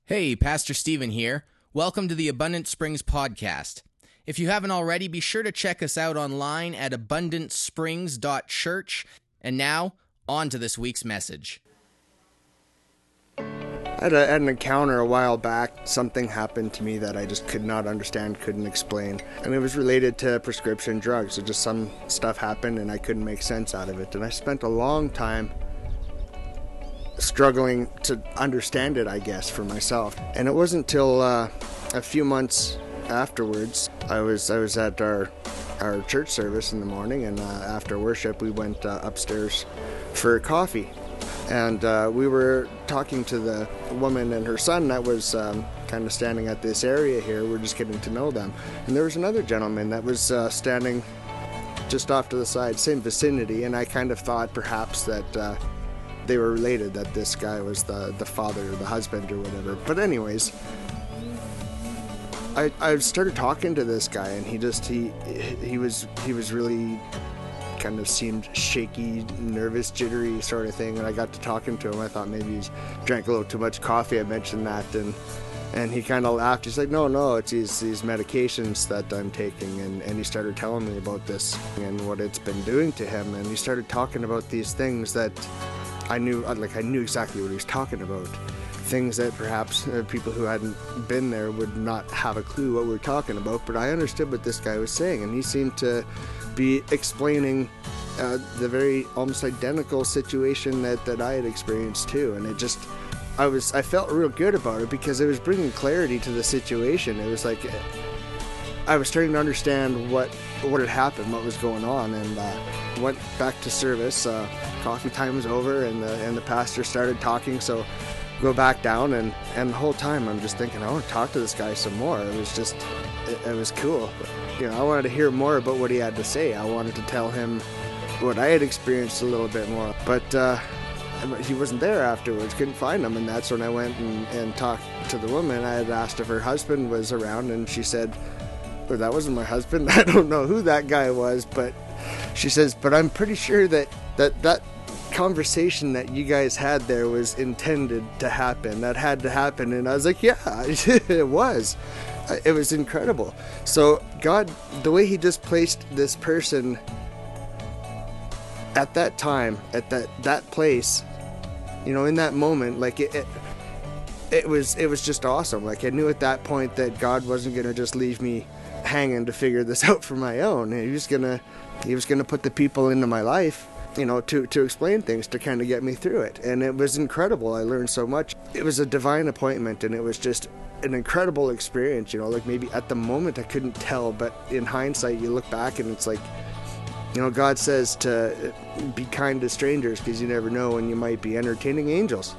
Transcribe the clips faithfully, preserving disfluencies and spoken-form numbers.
Hey, Pastor Stephen here. Welcome to the Abundant Springs podcast. If you haven't already, be sure to check us out online at abundant springs dot church. And now, on to this week's message. I had, a, had an encounter a while back. Something happened to me that I just could not understand, couldn't explain. And it was related to prescription drugs. So just some stuff happened and I couldn't make sense out of it. And I spent a long time struggling to understand it, I guess, for myself. And it wasn't until uh, a few months afterwards, I was I was at our our church service in the morning, and uh, after worship, we went uh, upstairs for coffee. And uh, we were talking to the woman and her son that was um, kind of standing at this area here. We're just getting to know them. And there was another gentleman that was uh, standing just off to the side, same vicinity, and I kind of thought perhaps that uh, they were related, that this guy was the, the father or the husband or whatever. But anyways, I I started talking to this guy, and he just, he he was he was really kind of seemed shaky, nervous, jittery sort of thing. And I got to talking to him. I thought maybe he drank a little too much coffee. I mentioned that, and and he kind of laughed. He's like, no, no, it's these, these medications that I'm taking. And, and he started telling me about this and what it's been doing to him. And he started talking about these things that I knew, like I knew exactly what he was talking about. Things that perhaps uh, people who hadn't been there would not have a clue what we were talking about. But I understood what this guy was saying, and he seemed to be explaining uh, the very almost identical situation that, that I had experienced too. And it just, I was, I felt real good about it because it was bringing clarity to the situation. It was like, I was starting to understand what, what had happened, what was going on, and uh, went back to service. Uh, coffee time was over, and the, and the pastor started talking, so go back down, and, and the whole time I'm just thinking, I want to talk to this guy some more. It was just, it, it was cool. You know, I wanted to hear more about what he had to say. I wanted to tell him what I had experienced a little bit more. But uh, he wasn't there afterwards, couldn't find him, and that's when I went and, and talked to the woman. I had asked if her husband was around, and she said, well, that wasn't my husband. I don't know who that guy was, but she says, but I'm pretty sure that that, that conversation that you guys had there was intended to happen. That had to happen. And I was like, yeah, it was. It was incredible. So God, the way he just placed this person at that time, at that, that place, you know, in that moment, like it, it, it was, it was just awesome. Like I knew at that point that God wasn't going to just leave me hanging to figure this out for my own. He was going to, he was going to put the people into my life, you know, to, to explain things, to kind of get me through it. And it was incredible. I learned so much. It was a divine appointment, and it was just an incredible experience, you know, like maybe at the moment I couldn't tell, but in hindsight, you look back and it's like, you know, God says to be kind to strangers because you never know when you might be entertaining angels.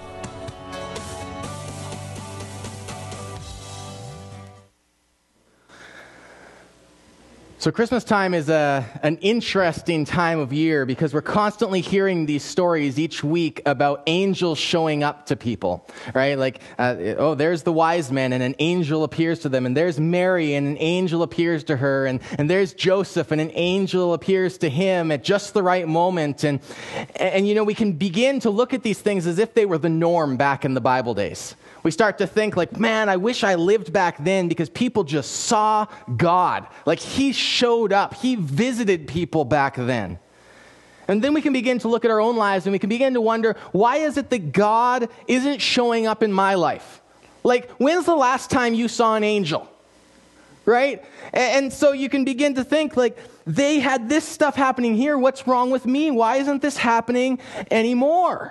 So Christmas time is a, an interesting time of year because we're constantly hearing these stories each week about angels showing up to people, right? Like, uh, oh, there's the wise men and an angel appears to them, and there's Mary and an angel appears to her, and, and there's Joseph and an angel appears to him at just the right moment. And, and, you know, we can begin to look at these things as if they were the norm back in the Bible days. We start to think like, man, I wish I lived back then because people just saw God. Like he showed up. He visited people back then. And then we can begin to look at our own lives and we can begin to wonder, why is it that God isn't showing up in my life? Like, when's the last time you saw an angel? Right? And so you can begin to think like, they had this stuff happening here. What's wrong with me? Why isn't this happening anymore?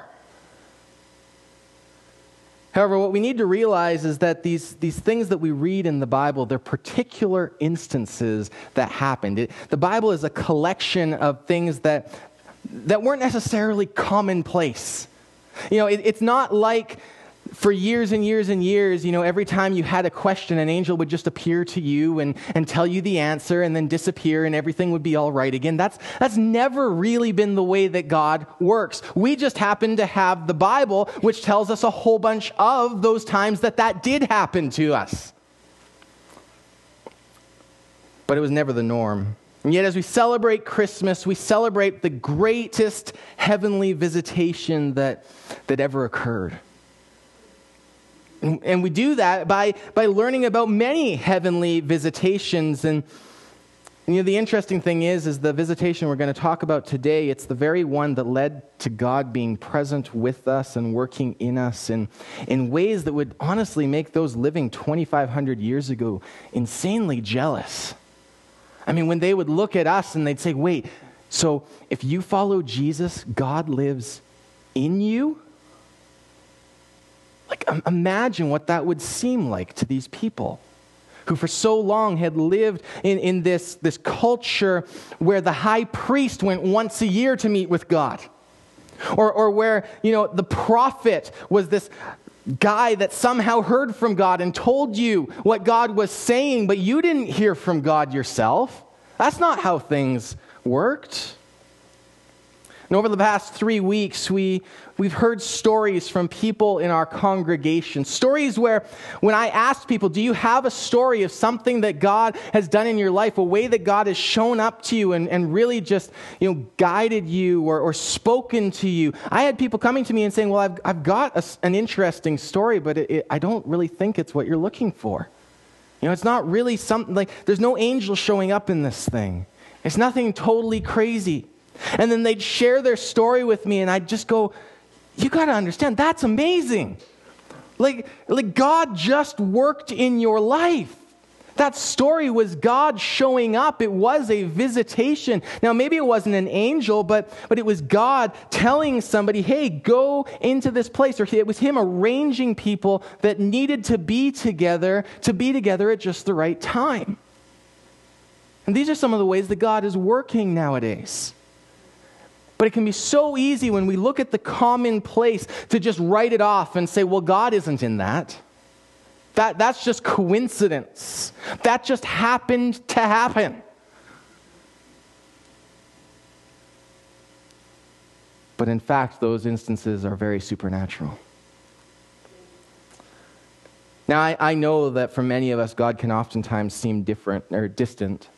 However, what we need to realize is that these, these things that we read in the Bible, they're particular instances that happened. It, the Bible is a collection of things that, that weren't necessarily commonplace. You know, it, it's not like for years and years and years, you know, every time you had a question, an angel would just appear to you and, and tell you the answer and then disappear and everything would be all right again. That's, that's never really been the way that God works. We just happen to have the Bible, which tells us a whole bunch of those times that that did happen to us. But it was never the norm. And yet as we celebrate Christmas, we celebrate the greatest heavenly visitation that, that ever occurred. And we do that by, by learning about many heavenly visitations. And, and you know, the interesting thing is, is the visitation we're going to talk about today, it's the very one that led to God being present with us and working in us in, in ways that would honestly make those living twenty-five hundred years ago insanely jealous. I mean, when they would look at us and they'd say, wait, so if you follow Jesus, God lives in you? Like, imagine what that would seem like to these people who for so long had lived in, in this, this culture where the high priest went once a year to meet with God. Or, or where, you know, the prophet was this guy that somehow heard from God and told you what God was saying, but you didn't hear from God yourself. That's not how things worked. And over the past three weeks, we, we've heard stories from people in our congregation. Stories where when I asked people, do you have a story of something that God has done in your life, a way that God has shown up to you and, and really just, you know, guided you or, or spoken to you? I had people coming to me and saying, well, I've, I've got a, an interesting story, but it, it, I don't really think it's what you're looking for. You know, it's not really something like, there's no angel showing up in this thing. It's nothing totally crazy. And then they'd share their story with me, and I'd just go, you got to understand, that's amazing. Like, like God just worked in your life. That story was God showing up. It was a visitation. Now, maybe it wasn't an angel, but, but it was God telling somebody, hey, go into this place. Or it was him arranging people that needed to be together, to be together at just the right time. And these are some of the ways that God is working nowadays. But it can be so easy when we look at the commonplace to just write it off and say, well, God isn't in that. That that's just coincidence. That just happened to happen. But in fact, those instances are very supernatural. Now, I, I know that for many of us, God can oftentimes seem different or distant.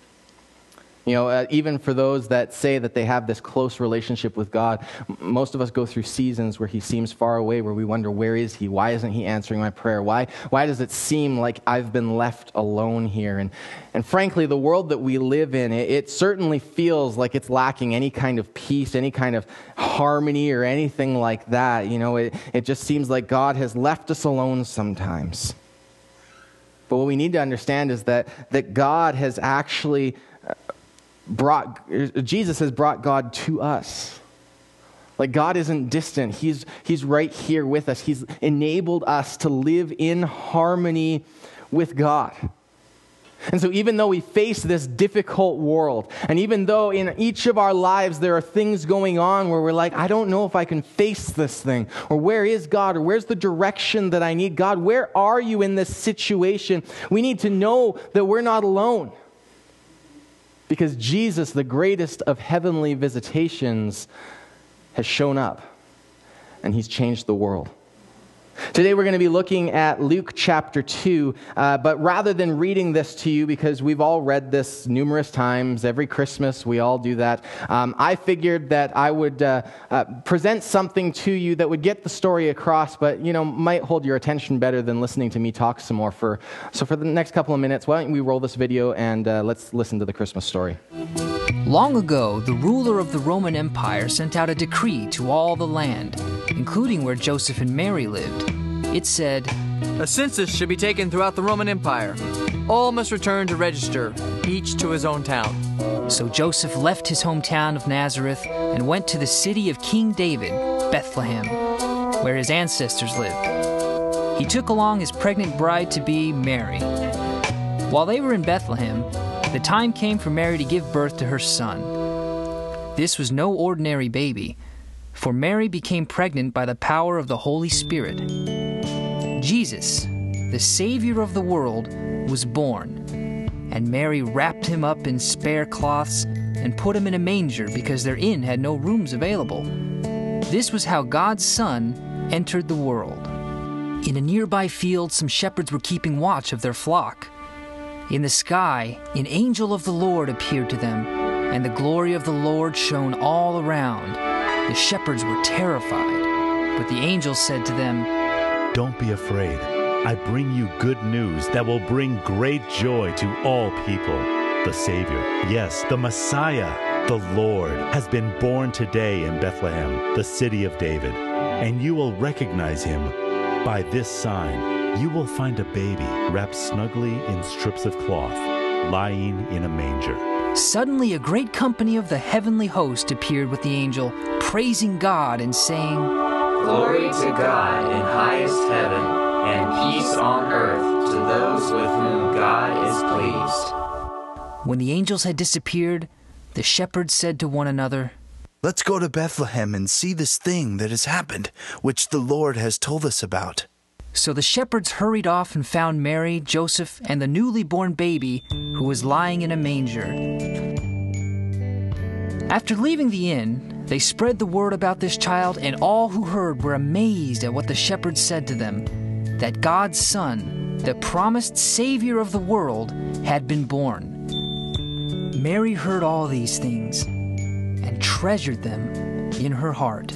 You know, uh, even for those that say that they have this close relationship with God, m- most of us go through seasons where he seems far away, where we wonder, where is he? Why isn't he answering my prayer? Why why does it seem like I've been left alone here? And and frankly, the world that we live in, it, it certainly feels like it's lacking any kind of peace, any kind of harmony or anything like that. You know, it, it just seems like God has left us alone sometimes. But what we need to understand is that that God has actually brought, Jesus has brought God to us. Like, God isn't distant. He's, he's right here with us. He's enabled us to live in harmony with God. And so even though we face this difficult world, and even though in each of our lives there are things going on where we're like, I don't know if I can face this thing, or where is God, or where's the direction that I need? God, where are you in this situation? We need to know that we're not alone. Because Jesus, the greatest of heavenly visitations, has shown up, and he's changed the world. Today we're going to be looking at Luke chapter two, uh, but rather than reading this to you, because we've all read this numerous times, every Christmas we all do that, um, I figured that I would uh, uh, present something to you that would get the story across, but, you know, might hold your attention better than listening to me talk some more. For So for the next couple of minutes, why don't we roll this video and uh, let's listen to the Christmas story. Long ago, the ruler of the Roman Empire sent out a decree to all the land, including where Joseph and Mary lived. It said, a census should be taken throughout the Roman Empire. All must return to register, each to his own town. So Joseph left his hometown of Nazareth and went to the city of King David, Bethlehem, where his ancestors lived. He took along his pregnant bride-to-be, Mary. While they were in Bethlehem, the time came for Mary to give birth to her son. This was no ordinary baby, for Mary became pregnant by the power of the Holy Spirit. Jesus, the Savior of the world, was born, and Mary wrapped him up in spare cloths and put him in a manger because their inn had no rooms available. This was how God's Son entered the world. In a nearby field, some shepherds were keeping watch of their flock. In the sky, an angel of the Lord appeared to them, and the glory of the Lord shone all around. The shepherds were terrified, but the angel said to them, don't be afraid. I bring you good news that will bring great joy to all people. The Savior, yes, the Messiah, the Lord, has been born today in Bethlehem, the city of David. And you will recognize him by this sign. You will find a baby wrapped snugly in strips of cloth, lying in a manger. Suddenly a great company of the heavenly host appeared with the angel, praising God and saying, Glory to God in highest heaven, and peace on earth to those with whom God is pleased. When the angels had disappeared, the shepherds said to one another, Let's go to Bethlehem and see this thing that has happened, which the Lord has told us about. So the shepherds hurried off and found Mary, Joseph, and the newly born baby who was lying in a manger. After leaving the inn, they spread the word about this child, and all who heard were amazed at what the shepherds said to them, that God's Son, the promised Savior of the world, had been born. Mary heard all these things and treasured them in her heart.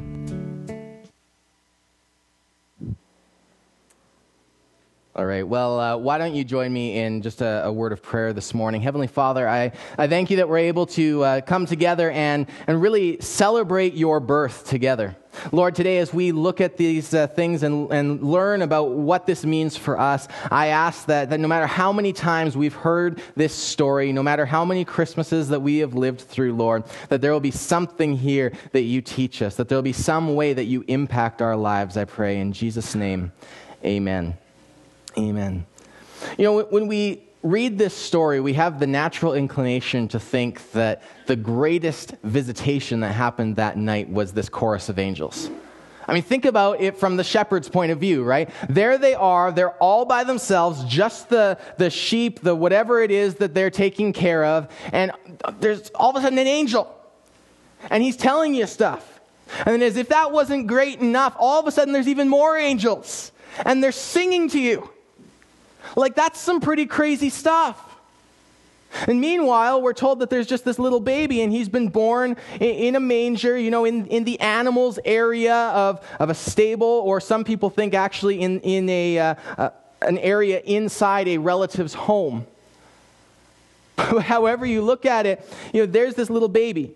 All right, well, uh, why don't you join me in just a, a word of prayer this morning. Heavenly Father, I, I thank you that we're able to uh, come together and, and really celebrate your birth together. Lord, today as we look at these uh, things and, and learn about what this means for us, I ask that, that no matter how many times we've heard this story, no matter how many Christmases that we have lived through, Lord, that there will be something here that you teach us, that there will be some way that you impact our lives, I pray. In Jesus' name, amen. Amen. You know, when we read this story, we have the natural inclination to think that the greatest visitation that happened that night was this chorus of angels. I mean, think about it from the shepherd's point of view, right? There they are, they're all by themselves, just the, the sheep, the whatever it is that they're taking care of, and there's all of a sudden an angel, and he's telling you stuff. And then as if that wasn't great enough, all of a sudden there's even more angels, and they're singing to you. Like, that's some pretty crazy stuff. And meanwhile, we're told that there's just this little baby, and he's been born in, in a manger, you know, in, in the animals area of, of a stable, or some people think actually in, in a uh, uh, an area inside a relative's home. However you look at it, you know, there's this little baby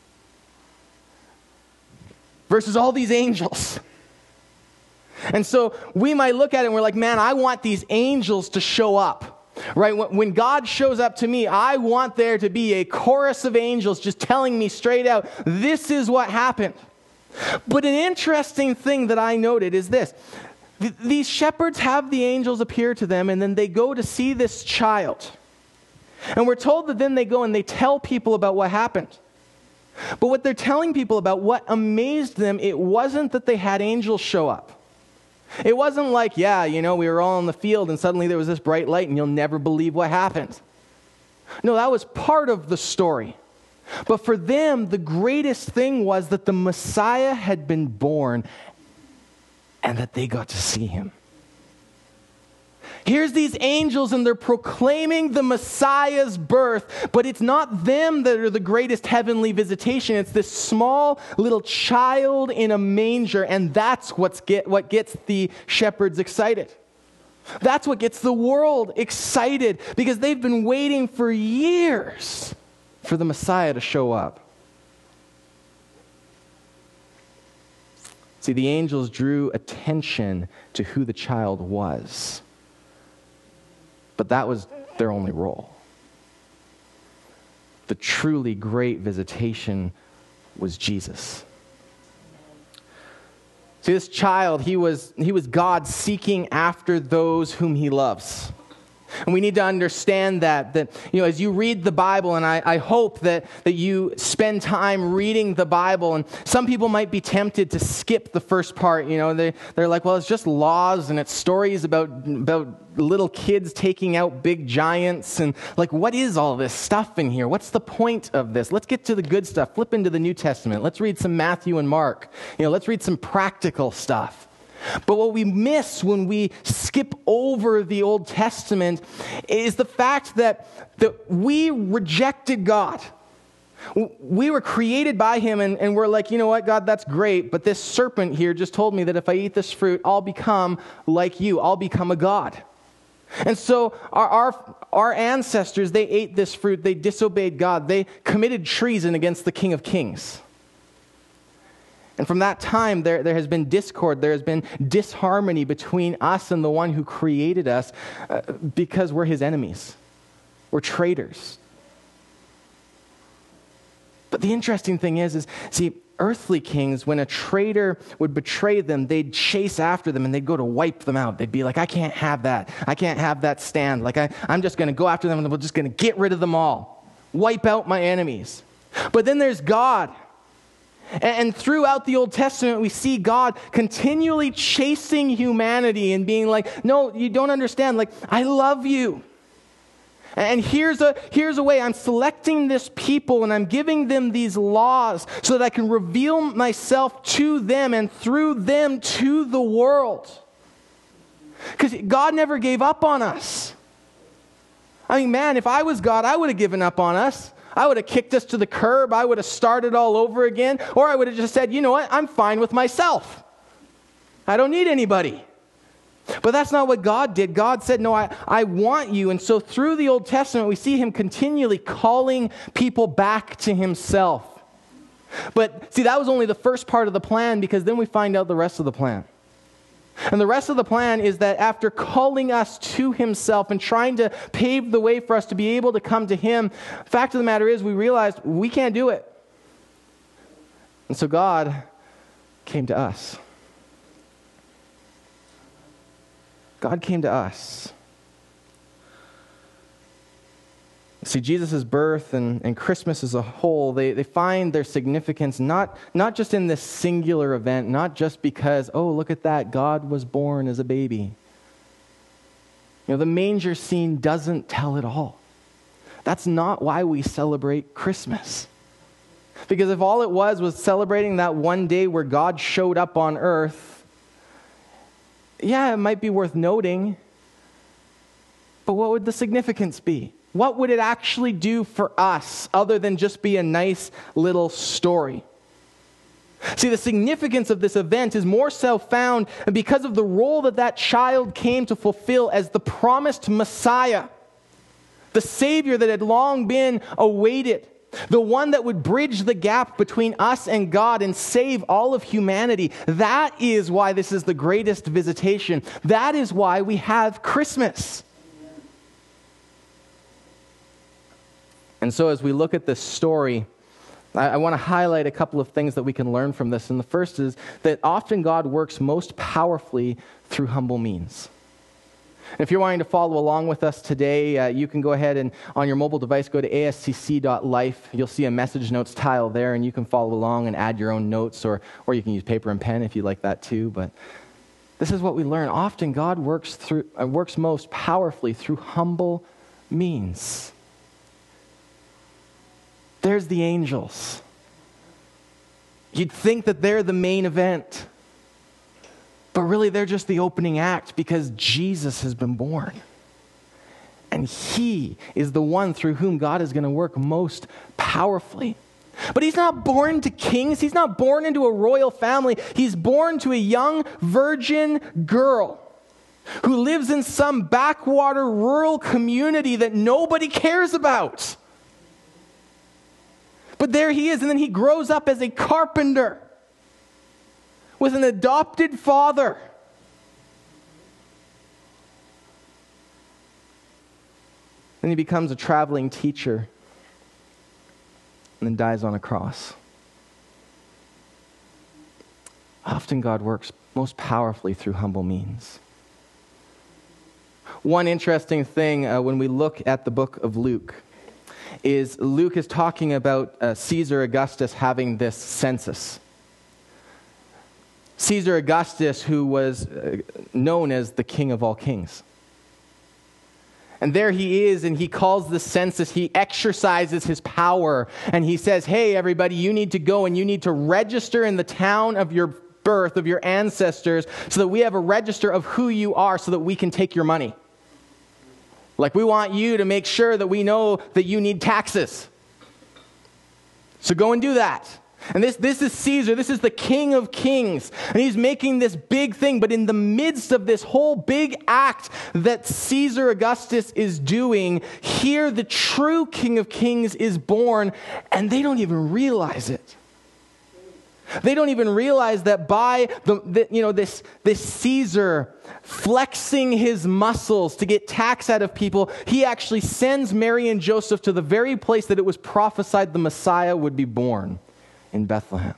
versus all these angels. And so we might look at it and we're like, man, I want these angels to show up, right? When God shows up to me, I want there to be a chorus of angels just telling me straight out, this is what happened. But an interesting thing that I noted is this. Th- these shepherds have the angels appear to them, and then they go to see this child. And we're told that then they go and they tell people about what happened. But what they're telling people about, what amazed them, it wasn't that they had angels show up. It wasn't like, yeah, you know, we were all in the field and suddenly there was this bright light and you'll never believe what happened. No, that was part of the story. But for them, the greatest thing was that the Messiah had been born and that they got to see him. Here's these angels and they're proclaiming the Messiah's birth, but it's not them that are the greatest heavenly visitation. It's this small little child in a manger, and that's what's get, what gets the shepherds excited. That's what gets the world excited, because they've been waiting for years for the Messiah to show up. See, the angels drew attention to who the child was. But that was their only role. The truly great visitation was Jesus. See, this child, he was, he was God seeking after those whom he loves. And we need to understand that, that, you know, as you read the Bible, and I, I hope that, that you spend time reading the Bible, and some people might be tempted to skip the first part, you know, they, they're like, well, it's just laws, and it's stories about, about little kids taking out big giants, and like, what is all this stuff in here? What's the point of this? Let's get to the good stuff. Flip into the New Testament. Let's read some Matthew and Mark. You know, let's read some practical stuff. But what we miss when we skip over the Old Testament is the fact that, that we rejected God. We were created by him, and, and we're like, you know what, God, that's great, but this serpent here just told me that if I eat this fruit, I'll become like you. I'll become a god. And so our, our, our ancestors, they ate this fruit. They disobeyed God. They committed treason against the King of Kings. And from that time, there, there has been discord. There has been disharmony between us and the one who created us uh, because we're his enemies. We're traitors. But the interesting thing is, is, see, earthly kings, when a traitor would betray them, they'd chase after them and they'd go to wipe them out. They'd be like, I can't have that. I can't have that stand. Like, I, I'm just going to go after them and we're just going to get rid of them all. Wipe out my enemies. But then there's God. And, and throughout the Old Testament, we see God continually chasing humanity and being like, no, you don't understand. Like, I love you. And here's a, here's a way. I'm selecting this people and I'm giving them these laws so that I can reveal myself to them and through them to the world. Because God never gave up on us. I mean, man, if I was God, I would have given up on us. I would have kicked us to the curb. I would have started all over again. Or I would have just said, you know what? I'm fine with myself. I don't need anybody. But that's not what God did. God said, no, I, I want you. And so through the Old Testament, we see him continually calling people back to himself. But see, that was only the first part of the plan, because then we find out the rest of the plan. And the rest of the plan is that after calling us to himself and trying to pave the way for us to be able to come to him, the fact of the matter is we realized we can't do it. And so God came to us. God came to us. See, Jesus' birth and, and Christmas as a whole, they, they find their significance not, not just in this singular event, not just because, oh, look at that, God was born as a baby. You know, the manger scene doesn't tell it all. That's not why we celebrate Christmas. Because if all it was was celebrating that one day where God showed up on earth, yeah, it might be worth noting, but what would the significance be? What would it actually do for us other than just be a nice little story? See, the significance of this event is more so found because of the role that that child came to fulfill as the promised Messiah, the Savior that had long been awaited. The one that would bridge the gap between us and God and save all of humanity. That is why this is the greatest visitation. That is why we have Christmas. And so as we look at this story, I, I want to highlight a couple of things that we can learn from this. And the first is that often God works most powerfully through humble means. If you're wanting to follow along with us today, uh, you can go ahead and on your mobile device, go to A S C C dot life. You'll see a message notes tile there, and you can follow along and add your own notes, or, or you can use paper and pen if you like that too. But this is what we learn. Often God works, through, uh, works most powerfully through humble means. There's the angels. You'd think that they're the main event. But really, they're just the opening act because Jesus has been born. And he is the one through whom God is going to work most powerfully. But he's not born to kings. He's not born into a royal family. He's born to a young virgin girl who lives in some backwater rural community that nobody cares about. But there he is, and then he grows up as a carpenter with an adopted father. Then he becomes a traveling teacher and then dies on a cross. Often God works most powerfully through humble means. One interesting thing uh, when we look at the book of Luke is Luke is talking about uh, Caesar Augustus having this census. Caesar Augustus, who was uh, known as the king of all kings. And there he is, and he calls the census. He exercises his power, and he says, hey, everybody, you need to go and you need to register in the town of your birth, of your ancestors, so that we have a register of who you are so that we can take your money. Like, we want you to make sure that we know that you need taxes. So go and do that. And this, this is Caesar. This is the King of Kings. And he's making this big thing. But in the midst of this whole big act that Caesar Augustus is doing, here the true King of Kings is born. And they don't even realize it. They don't even realize that by the, the you know this, this Caesar flexing his muscles to get tax out of people, he actually sends Mary and Joseph to the very place that it was prophesied the Messiah would be born, in Bethlehem.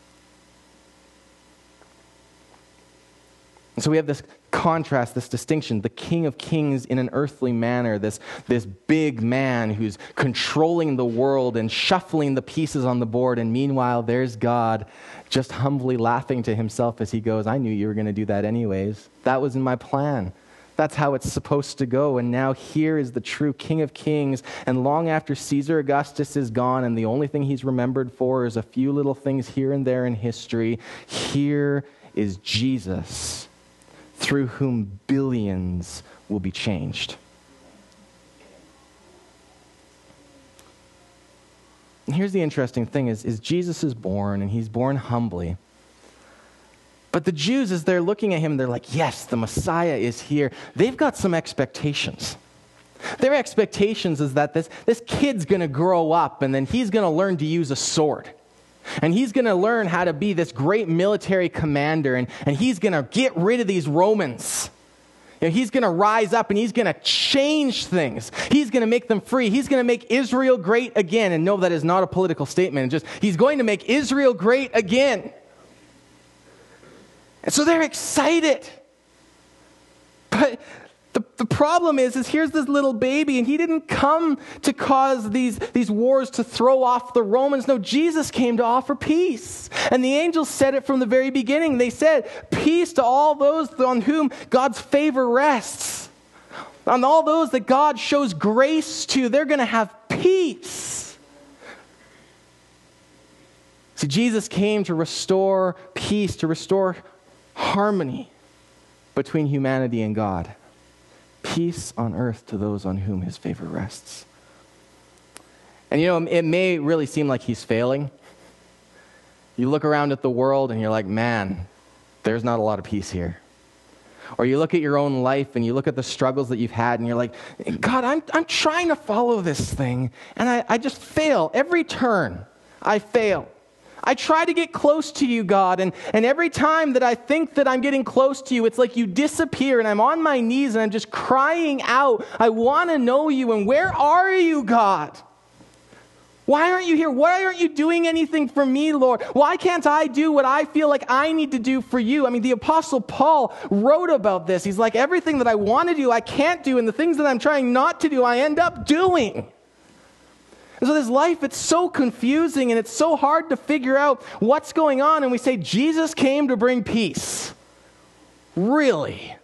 And so we have this contrast, this distinction, the King of Kings in an earthly manner, this, this big man who's controlling the world and shuffling the pieces on the board, and meanwhile there's God just humbly laughing to himself as he goes, I knew you were going to do that anyways. That was in my plan. That's how it's supposed to go. And now here is the true King of Kings. And long after Caesar Augustus is gone and the only thing he's remembered for is a few little things here and there in history, here is Jesus, through whom billions will be changed. And here's the interesting thing is, is Jesus is born, and he's born humbly. But the Jews, as they're looking at him, they're like, yes, the Messiah is here. They've got some expectations. Their expectations is that this, this kid's going to grow up, and then he's going to learn to use a sword. And he's going to learn how to be this great military commander, and, and he's going to get rid of these Romans. You know, he's going to rise up, and he's going to change things. He's going to make them free. He's going to make Israel great again. And no, that is not a political statement. Just he's going to make Israel great again. And so they're excited. But the, the problem is, is here's this little baby, and he didn't come to cause these, these wars to throw off the Romans. No, Jesus came to offer peace. And the angels said it from the very beginning. They said, peace to all those on whom God's favor rests. On all those that God shows grace to, they're going to have peace. See, Jesus came to restore peace, to restore harmony between humanity and God. Peace on earth to those on whom his favor rests. And you know, it may really seem like he's failing. You look around at the world and you're like, man, there's not a lot of peace here. Or you look at your own life and you look at the struggles that you've had and you're like, God, I'm, I'm trying to follow this thing and I, I just fail. Every turn, I fail. I try to get close to you, God, and, and every time that I think that I'm getting close to you, it's like you disappear, and I'm on my knees, and I'm just crying out, I want to know you, and where are you, God? Why aren't you here? Why aren't you doing anything for me, Lord? Why can't I do what I feel like I need to do for you? I mean, the Apostle Paul wrote about this. He's like, everything that I want to do, I can't do, and the things that I'm trying not to do, I end up doing. And so this life, it's so confusing and it's so hard to figure out what's going on. And we say, Jesus came to bring peace. Really?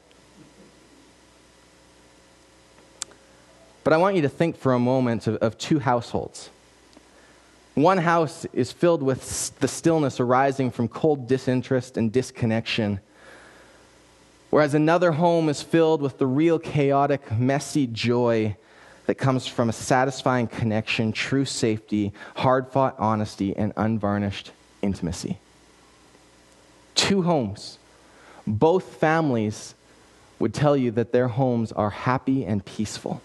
But I want you to think for a moment of, of two households. One house is filled with the stillness arising from cold disinterest and disconnection, whereas another home is filled with the real chaotic, messy joy that comes from a satisfying connection, true safety, hard-fought honesty, and unvarnished intimacy. Two homes. Both families would tell you that their homes are happy and peaceful.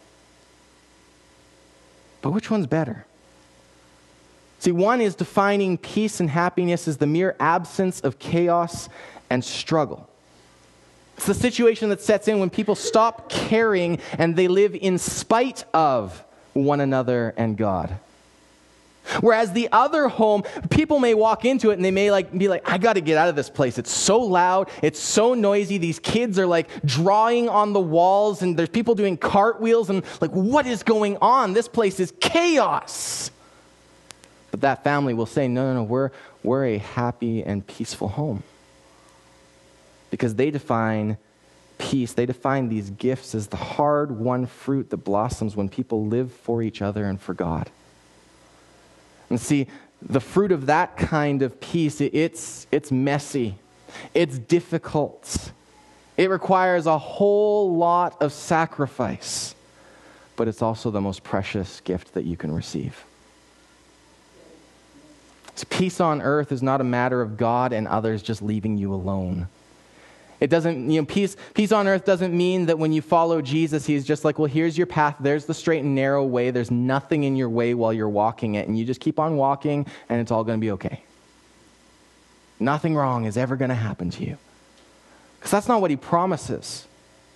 But which one's better? See, one is defining peace and happiness as the mere absence of chaos and struggle. It's the situation that sets in when people stop caring and they live in spite of one another and God. Whereas the other home, people may walk into it and they may like be like, I got to get out of this place. It's so loud. It's so noisy. These kids are like drawing on the walls and there's people doing cartwheels and like, what is going on? This place is chaos. But that family will say, no, no, no, we're, we're a happy and peaceful home. Because they define peace, they define these gifts as the hard-won fruit that blossoms when people live for each other and for God. And see, the fruit of that kind of peace, it's, it's messy, it's difficult, it requires a whole lot of sacrifice, but it's also the most precious gift that you can receive. So peace on earth is not a matter of God and others just leaving you alone. It doesn't, you know, peace, peace on earth doesn't mean that when you follow Jesus, he's just like, well, here's your path. There's the straight and narrow way. There's nothing in your way while you're walking it. And you just keep on walking and it's all going to be okay. Nothing wrong is ever going to happen to you. Because that's not what he promises.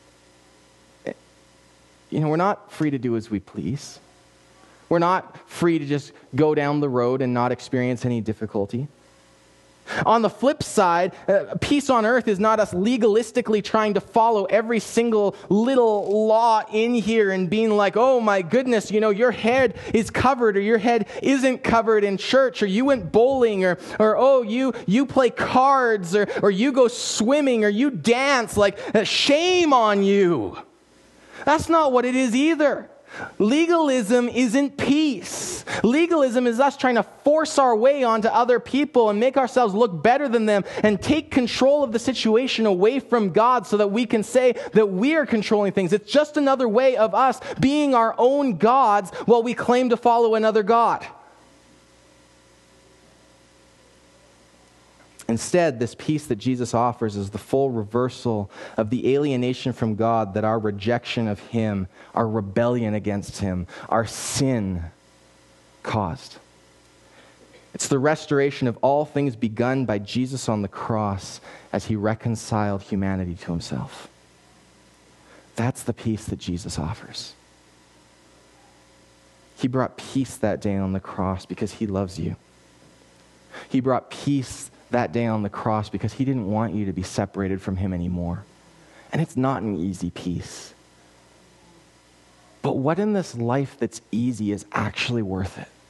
You know, we're not free to do as we please. We're not free to just go down the road and not experience any difficulty. On the flip side, uh, peace on earth is not us legalistically trying to follow every single little law in here and being like, oh my goodness, you know, your head is covered or your head isn't covered in church, or you went bowling, or, or oh, you you play cards, or, or you go swimming, or you dance. Like, uh, shame on you. That's not what it is either. Legalism isn't peace. Legalism is us trying to force our way onto other people and make ourselves look better than them and take control of the situation away from God so that we can say that we are controlling things. It's just another way of us being our own gods while we claim to follow another God. Instead, this peace that Jesus offers is the full reversal of the alienation from God that our rejection of him, our rebellion against him, our sin caused. It's the restoration of all things begun by Jesus on the cross as he reconciled humanity to himself. That's the peace that Jesus offers. He brought peace that day on the cross because he loves you. He brought peace that day on the cross because he didn't want you to be separated from him anymore. And it's not an easy peace. But what in this life that's easy is actually worth it?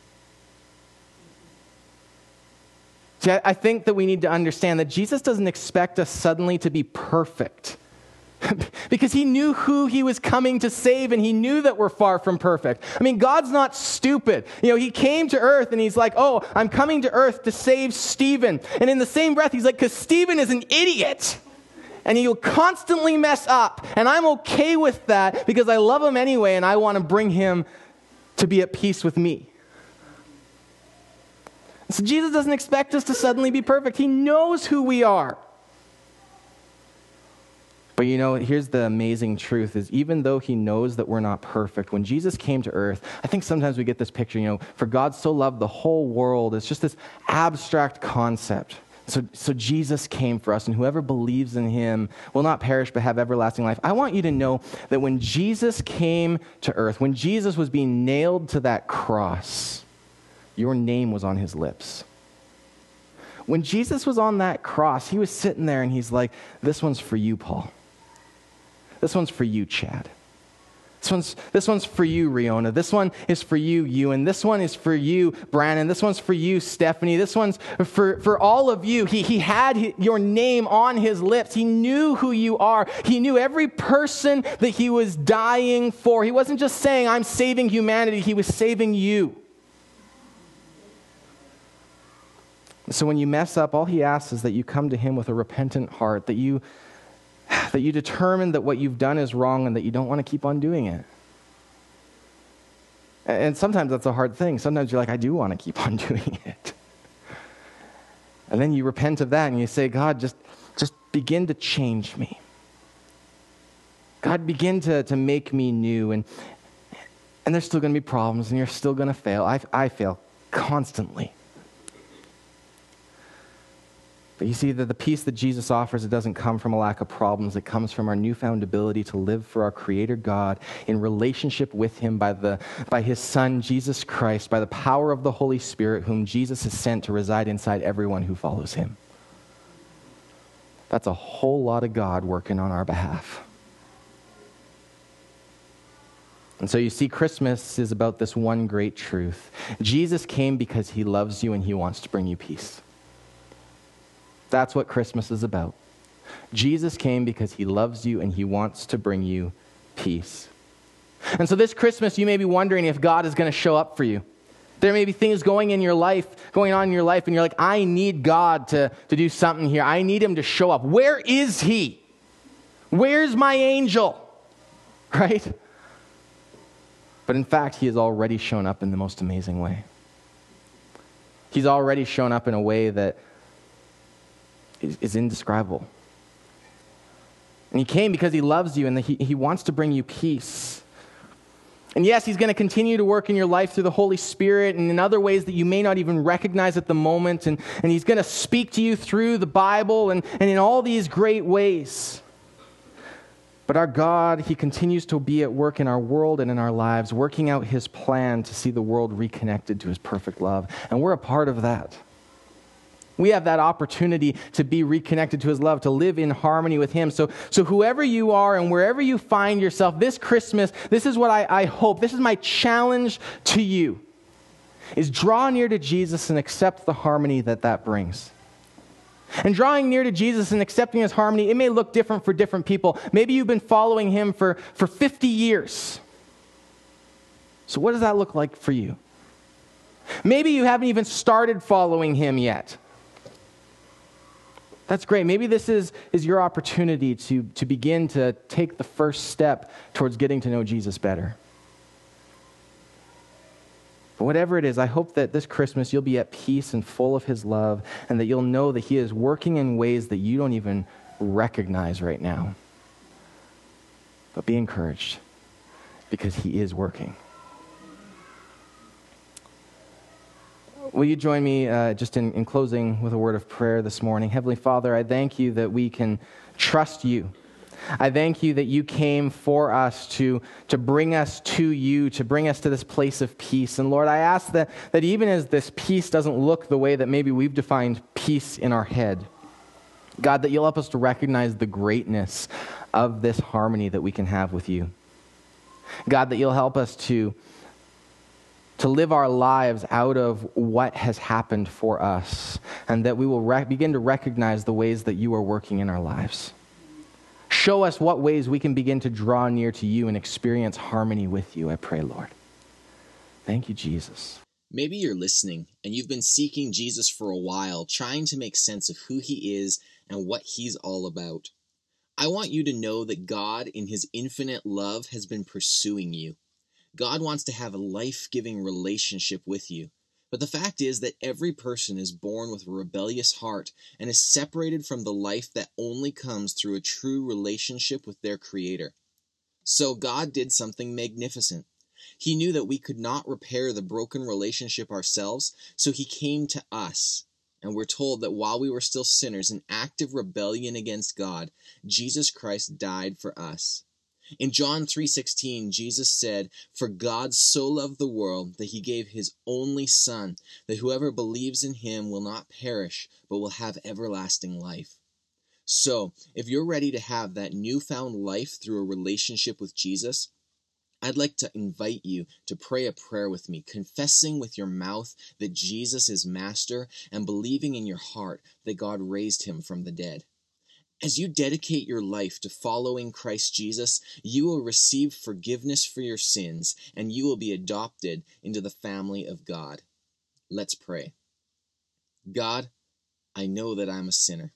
See, I think that we need to understand that Jesus doesn't expect us suddenly to be perfect. Because he knew who he was coming to save, and he knew that we're far from perfect. I mean, God's not stupid. You know, he came to earth and he's like, oh, I'm coming to earth to save Stephen. And in the same breath, he's like, because Stephen is an idiot. And he'll constantly mess up. And I'm okay with that because I love him anyway, and I want to bring him to be at peace with me. So Jesus doesn't expect us to suddenly be perfect. He knows who we are. But you know, here's the amazing truth is even though he knows that we're not perfect, when Jesus came to earth, I think sometimes we get this picture, you know, for God so loved the whole world. It's just this abstract concept. So, so Jesus came for us, and whoever believes in him will not perish but have everlasting life. I want you to know that when Jesus came to earth, when Jesus was being nailed to that cross, your name was on his lips. When Jesus was on that cross, he was sitting there and he's like, this one's for you, Paul. This one's for you, Chad. This one's, this one's for you, Riona. This one is for you, Ewan. This one is for you, Brandon. This one's for you, Stephanie. This one's for, for all of you. He, he had your name on his lips. He knew who you are. He knew every person that he was dying for. He wasn't just saying, I'm saving humanity. He was saving you. So when you mess up, all he asks is that you come to him with a repentant heart, that you that you determine that what you've done is wrong and that you don't want to keep on doing it. And sometimes that's a hard thing. Sometimes you're like, I do want to keep on doing it. And then you repent of that and you say, God, just, just begin to change me. God, begin to, to make me new. And, and there's still going to be problems and you're still going to fail. I, I fail constantly. But you see that the peace that Jesus offers, it doesn't come from a lack of problems. It comes from our newfound ability to live for our Creator God in relationship with him by the by his Son, Jesus Christ, by the power of the Holy Spirit, whom Jesus has sent to reside inside everyone who follows him. That's a whole lot of God working on our behalf. And so you see, Christmas is about this one great truth. Jesus came because he loves you and he wants to bring you peace. That's what Christmas is about. Jesus came because he loves you and he wants to bring you peace. And so this Christmas, you may be wondering if God is going to show up for you. There may be things going in your life, going on in your life, and you're like, I need God to, to do something here. I need him to show up. Where is he? Where's my angel? Right? But in fact, he has already shown up in the most amazing way. He's already shown up in a way that is, is indescribable. And he came because he loves you and that he, he wants to bring you peace. And yes, he's going to continue to work in your life through the Holy Spirit and in other ways that you may not even recognize at the moment. And, and he's going to speak to you through the Bible and, and in all these great ways. But our God, he continues to be at work in our world and in our lives, working out his plan to see the world reconnected to his perfect love. And we're a part of that. We have that opportunity to be reconnected to his love, to live in harmony with him. So, so whoever you are and wherever you find yourself this Christmas, this is what I, I hope, this is my challenge to you, is draw near to Jesus and accept the harmony that that brings. And drawing near to Jesus and accepting his harmony, it may look different for different people. Maybe you've been following him for, for fifty years. So what does that look like for you? Maybe you haven't even started following him yet. That's great. Maybe this is, is your opportunity to, to begin to take the first step towards getting to know Jesus better. But whatever it is, I hope that this Christmas you'll be at peace and full of his love, and that you'll know that he is working in ways that you don't even recognize right now. But be encouraged, because he is working. Will you join me uh, just in, in closing with a word of prayer this morning? Heavenly Father, I thank you that we can trust you. I thank you that you came for us to, to bring us to you, to bring us to this place of peace. And Lord, I ask that, that even as this peace doesn't look the way that maybe we've defined peace in our head, God, that you'll help us to recognize the greatness of this harmony that we can have with you. God, that you'll help us to to live our lives out of what has happened for us, and that we will rec- begin to recognize the ways that you are working in our lives. Show us what ways we can begin to draw near to you and experience harmony with you, I pray, Lord. Thank you, Jesus. Maybe you're listening and you've been seeking Jesus for a while, trying to make sense of who he is and what he's all about. I want you to know that God, in his infinite love, has been pursuing you. God wants to have a life-giving relationship with you. But the fact is that every person is born with a rebellious heart and is separated from the life that only comes through a true relationship with their Creator. So God did something magnificent. He knew that we could not repair the broken relationship ourselves, so he came to us. And we're told that while we were still sinners in active rebellion against God, Jesus Christ died for us. In John three sixteen, Jesus said, "For God so loved the world that he gave his only Son, that whoever believes in him will not perish, but will have everlasting life." So, if you're ready to have that newfound life through a relationship with Jesus, I'd like to invite you to pray a prayer with me, confessing with your mouth that Jesus is Master and believing in your heart that God raised him from the dead. As you dedicate your life to following Christ Jesus, you will receive forgiveness for your sins, and you will be adopted into the family of God. Let's pray. God, I know that I'm a sinner.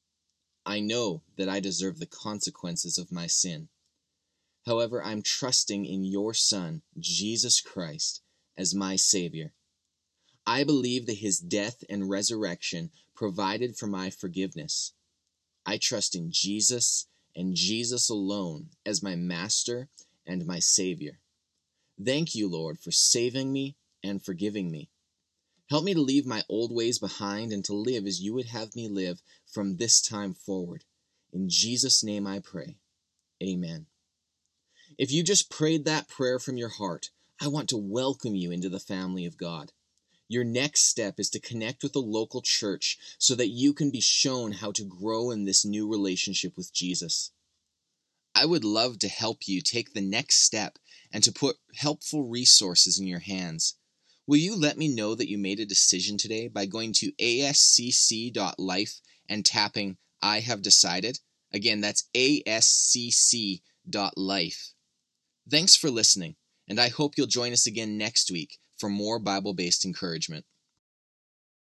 I know that I deserve the consequences of my sin. However, I'm trusting in your Son, Jesus Christ, as my Savior. I believe that his death and resurrection provided for my forgiveness. I trust in Jesus and Jesus alone as my Master and my Savior. Thank you, Lord, for saving me and forgiving me. Help me to leave my old ways behind and to live as you would have me live from this time forward. In Jesus' name I pray. Amen. If you just prayed that prayer from your heart, I want to welcome you into the family of God. Your next step is to connect with a local church so that you can be shown how to grow in this new relationship with Jesus. I would love to help you take the next step and to put helpful resources in your hands. Will you let me know that you made a decision today by going to a s c c dot life and tapping I have decided? Again, that's a s c c dot life. Thanks for listening, and I hope you'll join us again next week for more Bible-based encouragement.